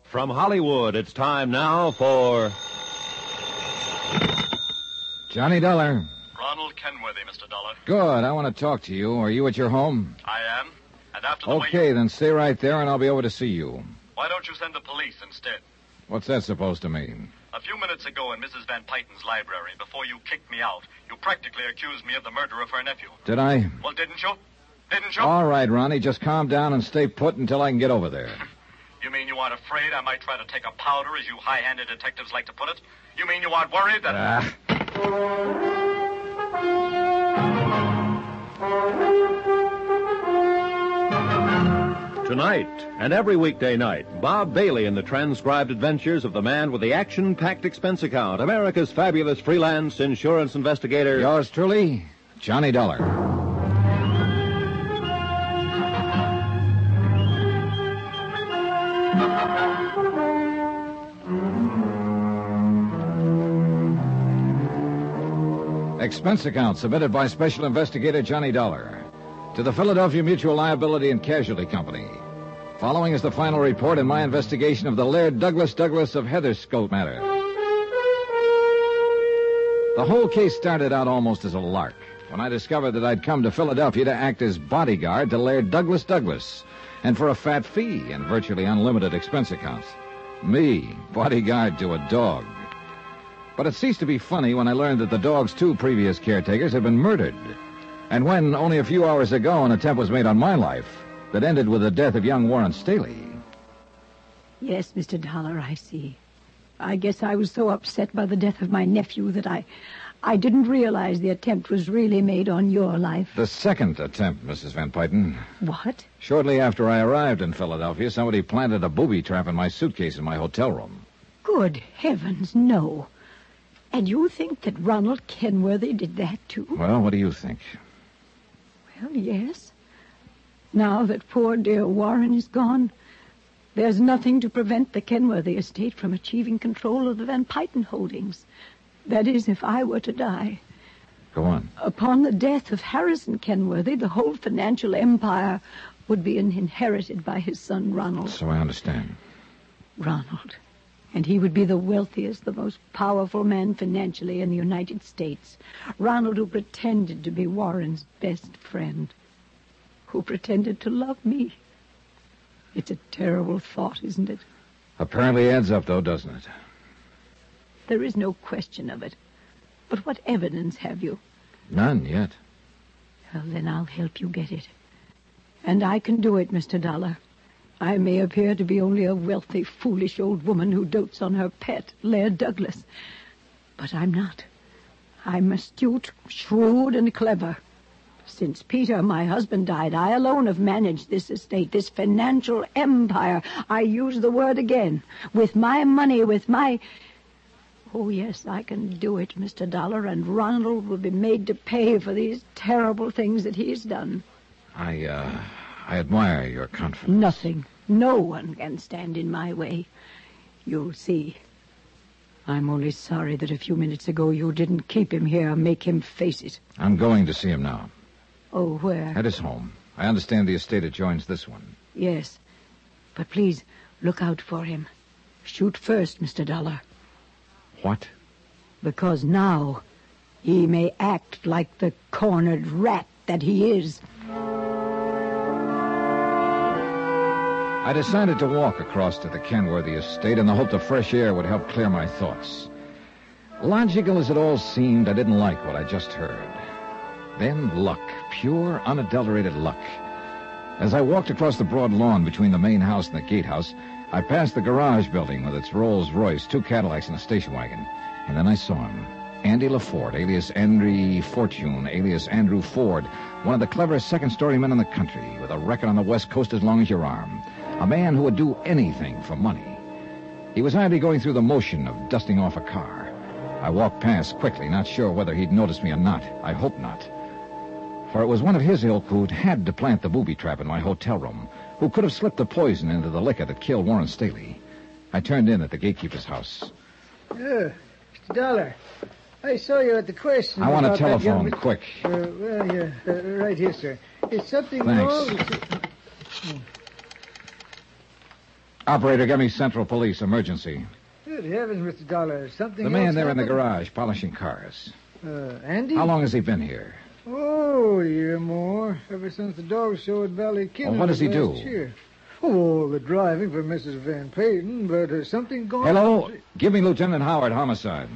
From Hollywood, it's time now for... Johnny Dollar. Ronald Kenworthy, Mr. Dollar. Good. I want to talk to you. Are you at your home? I am. And after the Okay, then stay right there and I'll be over to see you. Why don't you send the police instead? What's that supposed to mean? A few minutes ago in Mrs. Van Pyten's library, before you kicked me out, you practically accused me of the murder of her nephew. Did I? Well, didn't you? Didn't you? All right, Ronnie. Just calm down and stay put until I can get over there. You mean you aren't afraid I might try to take a powder, as you high-handed detectives like to put it? You mean you aren't worried that... Tonight and every weekday night, Bob Bailey in the transcribed adventures of the man with the action-packed expense account, America's fabulous freelance insurance investigator. Yours truly, Johnny Dollar. Expense account submitted by Special Investigator Johnny Dollar to the Philadelphia Mutual Liability and Casualty Company. Following is the final report in my investigation of the Laird Douglas of Heatherscote matter. The whole case started out almost as a lark when I discovered that I'd come to Philadelphia to act as bodyguard to Laird Douglas, and for a fat fee and virtually unlimited expense accounts. Me, bodyguard to a dog. But it ceased to be funny when I learned that the dog's two previous caretakers had been murdered. And when, only a few hours ago, an attempt was made on my life that ended with the death of young Warren Staley. Yes, Mr. Dollar, I see. I guess I was so upset by the death of my nephew that I didn't realize the attempt was really made on your life. The second attempt, Mrs. Van Pyten. What? Shortly after I arrived in Philadelphia, somebody planted a booby trap in my suitcase in my hotel room. Good heavens, no. And you think that Ronald Kenworthy did that, too? Well, what do you think? Well, yes. Now that poor dear Warren is gone, there's nothing to prevent the Kenworthy estate from achieving control of the Van Pyten holdings. That is, if I were to die. Go on. Upon the death of Harrison Kenworthy, the whole financial empire would be inherited by his son, Ronald. So I understand. Ronald. And he would be the wealthiest, the most powerful man financially in the United States. Ronald, who pretended to be Warren's best friend. Who pretended to love me. It's a terrible thought, isn't it? Apparently adds up, though, doesn't it? There is no question of it. But what evidence have you? None yet. Well, then I'll help you get it. And I can do it, Mr. Dollar. I may appear to be only a wealthy, foolish old woman who dotes on her pet, Laird Douglas. But I'm not. I'm astute, shrewd, and clever. Since Peter, my husband, died, I alone have managed this estate, this financial empire. I use the word again. With my money, with my... Oh, yes, I can do it, Mr. Dollar, and Ronald will be made to pay for these terrible things that he's done. I admire your confidence. Nothing. No one can stand in my way. You'll see. I'm only sorry that a few minutes ago you didn't keep him here, make him face it. I'm going to see him now. Oh, where? At his home. I understand the estate adjoins this one. Yes. But please, look out for him. Shoot first, Mr. Dollar. What? Because now he may act like the cornered rat that he is. I decided to walk across to the Kenworthy estate in the hope the fresh air would help clear my thoughts. Logical as it all seemed, I didn't like what I just heard. Then luck, pure, unadulterated luck. As I walked across the broad lawn between the main house and the gatehouse, I passed the garage building with its Rolls-Royce, 2 Cadillacs, and a station wagon. And then I saw him. Andy LaFord, alias Henry Fortune, alias Andrew Ford, one of the cleverest second-story men in the country, with a record on the West Coast as long as your arm. A man who would do anything for money. He was idly going through the motion of dusting off a car. I walked past quickly, not sure whether he'd noticed me or not. I hope not. For it was one of his ilk who'd had to plant the booby trap in my hotel room, who could have slipped the poison into the liquor that killed Warren Staley. I turned in at the gatekeeper's house. Mr. Dollar, I saw you at the question. I want a about that telephone, young... quick. Right here, sir. Is something Thanks. wrong? Operator, get me Central Police, emergency. Good heavens, Mr. Dollar. Something The man else there in the happened? garage, polishing cars. Andy? How long has he been here? Oh, a year more. Ever since the dog show at Valley Kennel. Well, what does he do? last year. Oh, the driving for Mrs. Van Payton, but something gone... Hello? Give me Lieutenant Howard, homicide.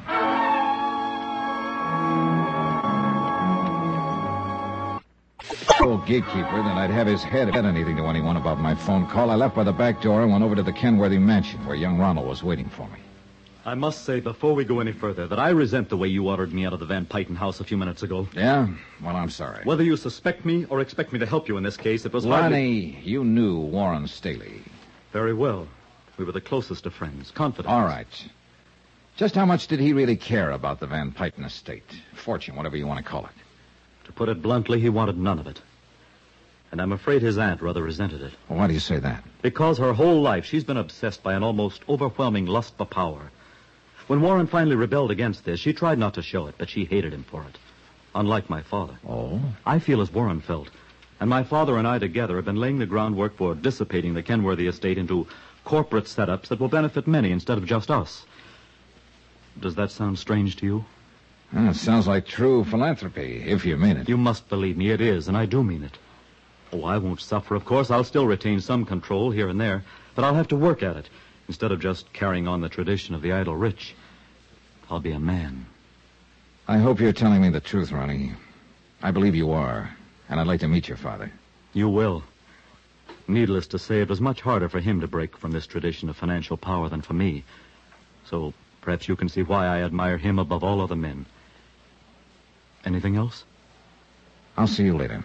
Old gatekeeper, then I'd have his head said anything to anyone about my phone call. I left by the back door and went over to the Kenworthy mansion where young Ronald was waiting for me. I must say, before we go any further, that I resent the way you ordered me out of the Van Payton house a few minutes ago. Yeah? Well, I'm sorry. Whether you suspect me or expect me to help you in this case, it was Lonnie, you knew Warren Staley. Very well. We were the closest of friends, confidants. All right. Just how much did he really care about the Van Payton estate? Fortune, whatever you want to call it. To put it bluntly, he wanted none of it. And I'm afraid his aunt rather resented it. Well, why do you say that? Because her whole life she's been obsessed by an almost overwhelming lust for power. When Warren finally rebelled against this, she tried not to show it, but she hated him for it. Unlike my father. Oh? I feel as Warren felt. And my father and I together have been laying the groundwork for dissipating the Kenworthy estate into corporate setups that will benefit many instead of just us. Does that sound strange to you? It sounds like true philanthropy, if you mean it. You must believe me, it is, and I do mean it. Oh, I won't suffer, of course. I'll still retain some control here and there, but I'll have to work at it instead of just carrying on the tradition of the idle rich. I'll be a man. I hope you're telling me the truth, Ronnie. I believe you are, and I'd like to meet your father. You will. Needless to say, it was much harder for him to break from this tradition of financial power than for me. So perhaps you can see why I admire him above all other men. Anything else? I'll see you later.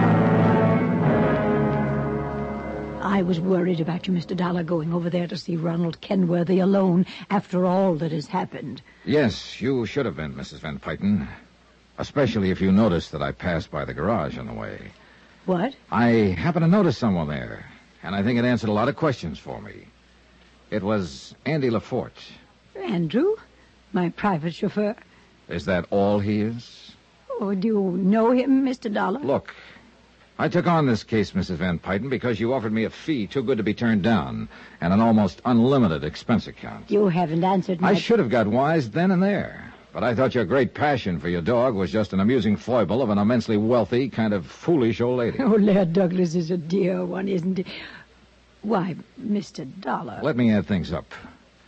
I was worried about you, Mr. Dollar, going over there to see Ronald Kenworthy alone after all that has happened. Yes, you should have been, Mrs. Van Payton. Especially if you noticed that I passed by the garage on the way. What? I happened to notice someone there, and I think it answered a lot of questions for me. It was Andy LaForte. Andrew? My private chauffeur? Is that all he is? Oh, do you know him, Mr. Dollar? Look, I took on this case, Mrs. Van Payton, because you offered me a fee too good to be turned down and an almost unlimited expense account. You haven't answered my... I should have got wise then and there, but I thought your great passion for your dog was just an amusing foible of an immensely wealthy, kind of foolish old lady. Oh, Laird Douglas is a dear one, isn't he? Why, Mr. Dollar... Let me add things up.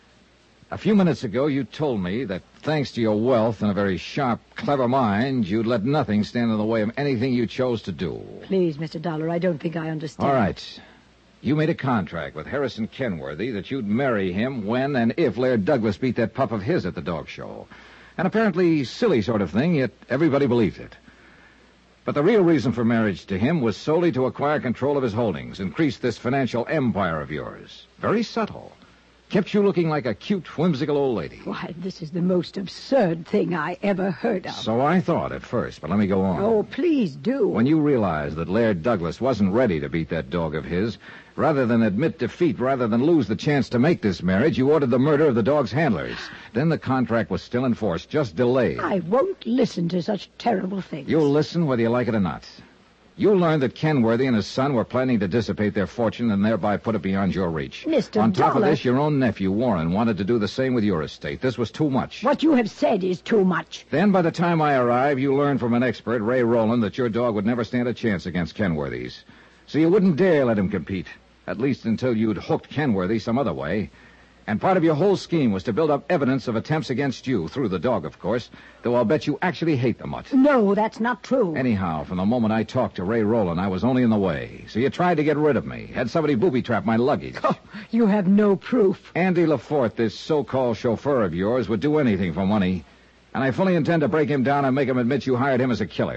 A few minutes ago, you told me that thanks to your wealth and a very sharp, clever mind, you'd let nothing stand in the way of anything you chose to do. Please, Mr. Dollar, I don't think I understand. All right. You made a contract with Harrison Kenworthy that you'd marry him when and if Laird Douglas beat that pup of his at the dog show. An apparently silly sort of thing, yet everybody believed it. But the real reason for marriage to him was solely to acquire control of his holdings, increase this financial empire of yours. Very subtle. Kept you looking like a cute, whimsical old lady. Why, this is the most absurd thing I ever heard of. So I thought at first, but let me go on. Oh, please do. When you realized that Laird Douglas wasn't ready to beat that dog of his, rather than admit defeat, rather than lose the chance to make this marriage, you ordered the murder of the dog's handlers. Then the contract was still in force, just delayed. I won't listen to such terrible things. You'll listen whether you like it or not. You learned that Kenworthy and his son were planning to dissipate their fortune and thereby put it beyond your reach. Mr. On top of Dollar. this, your own nephew, Warren, wanted to do the same with your estate. This was too much. What you have said is too much. Then, by the time I arrived, you learned from an expert, Ray Rowland, that your dog would never stand a chance against Kenworthy's. So you wouldn't dare let him compete, at least until you'd hooked Kenworthy some other way. And part of your whole scheme was to build up evidence of attempts against you, through the dog, of course, though I'll bet you actually hate the mutt. No, that's not true. Anyhow, from the moment I talked to Ray Rowland, I was only in the way. So you tried to get rid of me, had somebody booby-trap my luggage. Oh, you have no proof. Andy LaForte, this so-called chauffeur of yours, would do anything for money. And I fully intend to break him down and make him admit you hired him as a killer.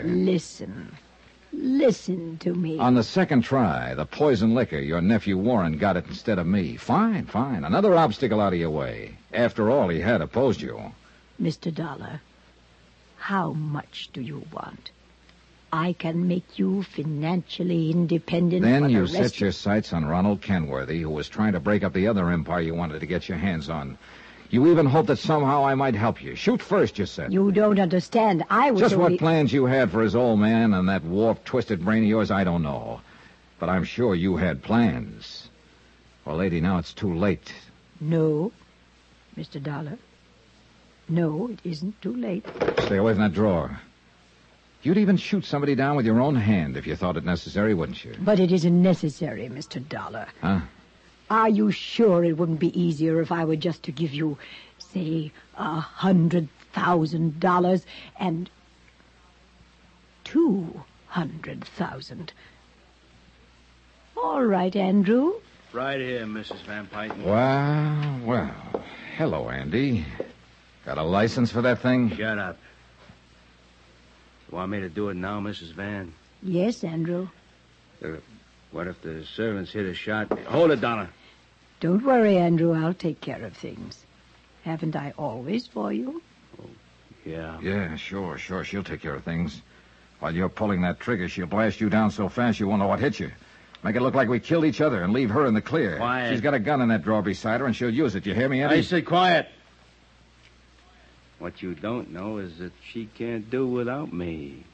Listen to me. On the second try, the poison liquor, your nephew Warren got it instead of me. Fine. Another obstacle out of your way. After all, he had opposed you. Mr. Dollar, how much do you want? I can make you financially independent. Then for you the rest set your sights on Ronald Kenworthy, who was trying to break up the other empire you wanted to get your hands on. You even hoped that somehow I might help you. Shoot first, you said. You don't understand. I was Just only... what plans you had for his old man and that warped, twisted brain of yours, I don't know. But I'm sure you had plans. Well, lady, now it's too late. No, Mr. Dollar. No, it isn't too late. Stay away from that drawer. You'd even shoot somebody down with your own hand if you thought it necessary, wouldn't you? But it isn't necessary, Mr. Dollar. Huh? Are you sure it wouldn't be easier if I were just to give you, say, $100,000 and $200,000? All right, Andrew. Right here, Mrs. Van Pyton. Well. Hello, Andy. Got a license for that thing? Shut up. You want me to do it now, Mrs. Van? Yes, Andrew. What if the servants hit a shot? Hold it, Donna. Don't worry, Andrew. I'll take care of things. Haven't I always for you? Oh, yeah. Yeah, sure. She'll take care of things. While you're pulling that trigger, she'll blast you down so fast you won't know what hit you. Make it look like we killed each other and leave her in the clear. Quiet. She's got a gun in that drawer beside her, and she'll use it. You hear me, Andy? I said quiet. What you don't know is that she can't do without me.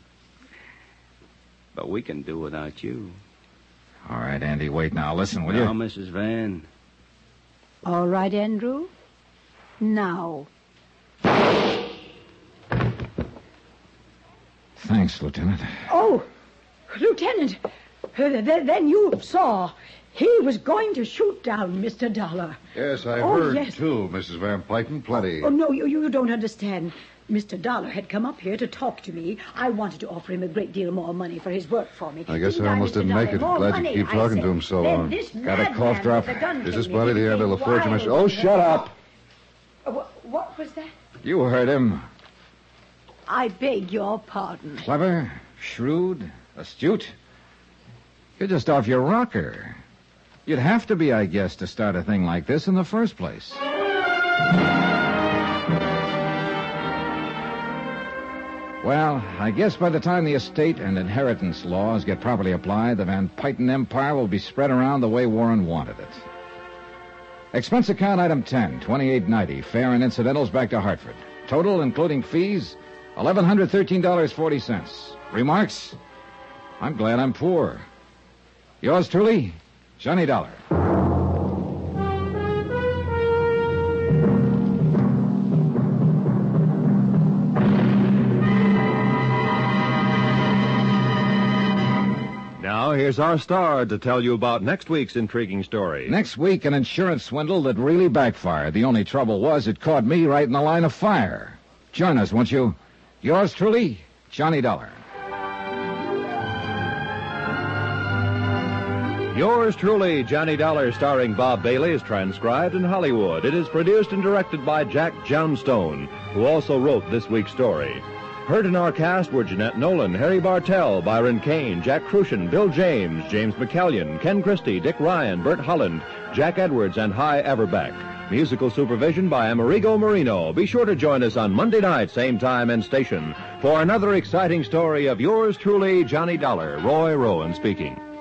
But we can do without you. All right, Andy, wait now. Listen, will Now, you? Mrs. Van. All right, Andrew. Now. Thanks, Lieutenant. Oh, Lieutenant, then you saw he was going to shoot down Mr. Dollar. Yes, I Oh, heard, yes. too, Mrs. Van Pyton. Plenty. Oh, no, you don't understand. Mr. Dollar had come up here to talk to me. I wanted to offer him a great deal more money for his work for me. I guess Didn't I almost Mr. didn't Dollar? make it. More Glad you money, keep I talking said. to him so Then long. this Got a madman cough drop? with the gun Is this came in Buddy, the and end of became LaForge, wild Mr. Oh, and- shut up! What was that? You heard him. I beg your pardon. Clever, shrewd, astute. You're just off your rocker. You'd have to be, I guess, to start a thing like this in the first place. Well, I guess by the time the estate and inheritance laws get properly applied, the Van Pyton empire will be spread around the way Warren wanted it. Expense account item 10, $28.90, fare and incidentals back to Hartford. Total, including fees, $1,113.40. Remarks? I'm glad I'm poor. Yours truly, Johnny Dollar. Now, here's our star to tell you about next week's intriguing story. Next week, an insurance swindle that really backfired. The only trouble was it caught me right in the line of fire. Join us, won't you? Yours truly, Johnny Dollar. Yours truly, Johnny Dollar, starring Bob Bailey, is transcribed in Hollywood. It is produced and directed by Jack Johnstone, who also wrote this week's story. Heard in our cast were Jeanette Nolan, Harry Bartell, Byron Kane, Jack Crucian, Bill James, James McCallion, Ken Christie, Dick Ryan, Bert Holland, Jack Edwards, and Hy Everbeck. Musical supervision by Amerigo Marino. Be sure to join us on Monday night, same time and station, for another exciting story of yours truly, Johnny Dollar. Roy Rowan speaking.